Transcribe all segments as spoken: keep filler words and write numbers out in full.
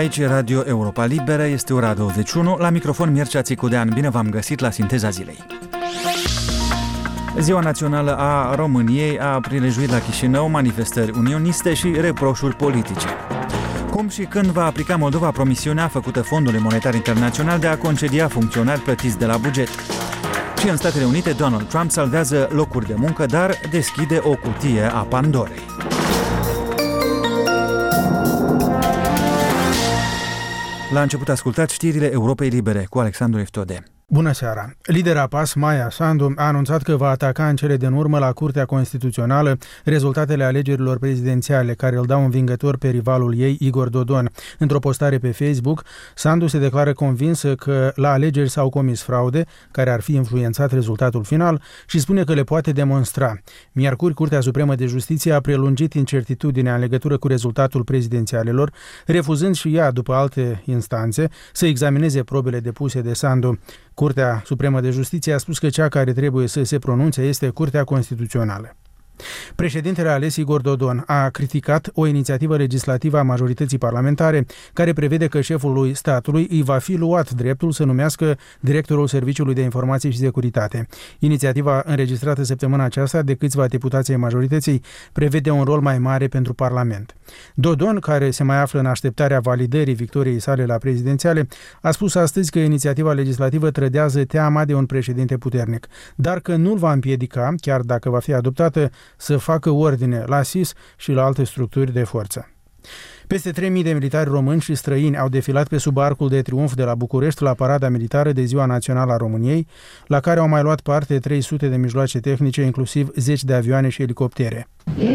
Aici e Radio Europa Liberă, este ora douăzeci și unu, la microfon Mircea Țicudean. Bine v-am găsit la Sinteza Zilei. Ziua Națională a României a prilejuit la Chișinău manifestări unioniste și reproșuri politice. Cum și când va aplica Moldova promisiunea făcută Fondului Monetar Internațional de a concedia funcționari plătiți de la buget? Și în Statele Unite, Donald Trump salvează locuri de muncă, dar deschide o cutie a Pandorei. La început ascultați știrile Europei Libere cu Alexandru Iftode. Bună seara! Lidera P A S, Maia Sandu, a anunțat că va ataca în cele din urmă la Curtea Constituțională rezultatele alegerilor prezidențiale, care îl dau învingător pe rivalul ei, Igor Dodon. Într-o postare pe Facebook, Sandu se declară convinsă că la alegeri s-au comis fraude, care ar fi influențat rezultatul final, și spune că le poate demonstra. Miercuri, Curtea Supremă de Justiție a prelungit incertitudinea în legătură cu rezultatul prezidențialelor, refuzând și ea, după alte instanțe, să examineze probele depuse de Sandu. Curtea Supremă de Justiție a spus că cea care trebuie să se pronunțe este Curtea Constituțională. Președintele ales Igor Dodon a criticat o inițiativă legislativă a majorității parlamentare care prevede că șefului statului îi va fi luat dreptul să numească directorul Serviciului de Informații și Securitate. Inițiativa înregistrată săptămâna aceasta de câțiva deputați ai majorității prevede un rol mai mare pentru Parlament. Dodon, care se mai află în așteptarea validării victoriei sale la prezidențiale, a spus astăzi că inițiativa legislativă trădează teama de un președinte puternic, dar că nu-l va împiedica, chiar dacă va fi adoptată, să facă ordine la S I S și la alte structuri de forță. Peste trei mii de militari români și străini au defilat pe sub Arcul de Triunf de la București la parada militară de Ziua Națională a României, la care au mai luat parte trei sute de mijloace tehnice, inclusiv zeci de avioane și elicoptere.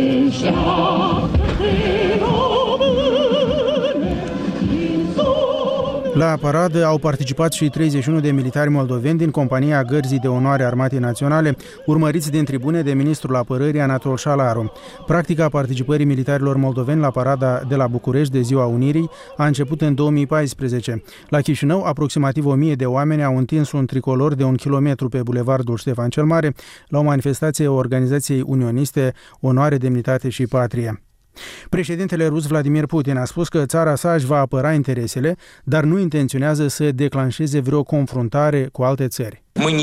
La paradă au participat și treizeci și unu de militari moldoveni din compania Gărzii de Onoare Armatei Naționale, urmăriți din tribune de ministrul apărării Anatol Șalaru. Practica participării militarilor moldoveni la parada de la București de Ziua Unirii a început în două mii paisprezece. La Chișinău, aproximativ o mie de oameni au întins un tricolor de un kilometru pe bulevardul Ștefan cel Mare la o manifestație a organizației unioniste Onoare, Demnitate și Patrie. Președintele rus Vladimir Putin a spus că țara sa își va apăra interesele, dar nu intenționează să declanșeze vreo confruntare cu alte țări.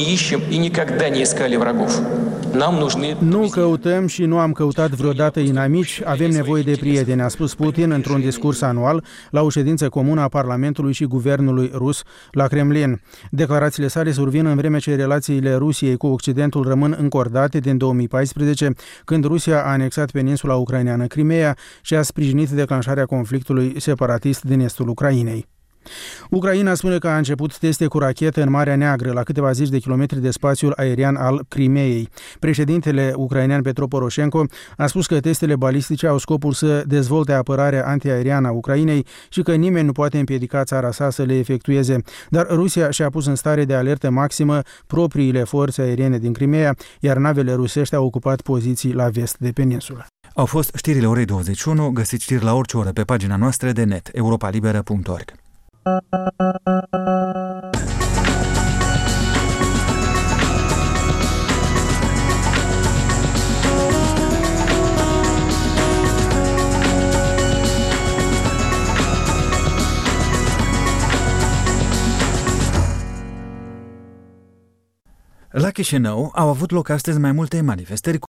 Nu căutăm și nu am căutat vreodată inamici, avem nevoie de prieteni, a spus Putin într-un discurs anual la o ședință comună a Parlamentului și Guvernului rus la Kremlin. Declarațiile sale survin în vreme ce relațiile Rusiei cu Occidentul rămân încordate din două mii paisprezece, când Rusia a anexat peninsula ucraineană Crimea și a sprijinit declanșarea conflictului separatist din estul Ucrainei. Ucraina spune că a început teste cu rachetă în Marea Neagră, la câteva zeci de kilometri de spațiul aerian al Crimeei. Președintele ucrainean Petro Poroșenko a spus că testele balistice au scopul să dezvolte apărarea antiaeriană a Ucrainei și că nimeni nu poate împiedica țara sa să le efectueze. Dar Rusia și-a pus în stare de alertă maximă propriile forțe aeriene din Crimea, iar navele rusești au ocupat poziții la vest de peninsulă. Au fost știrile orei douăzeci și unu, găsiți știri la orice oră pe pagina noastră de net, europa liberă punct org. La Chișinău au avut loc astăzi mai multe manifestări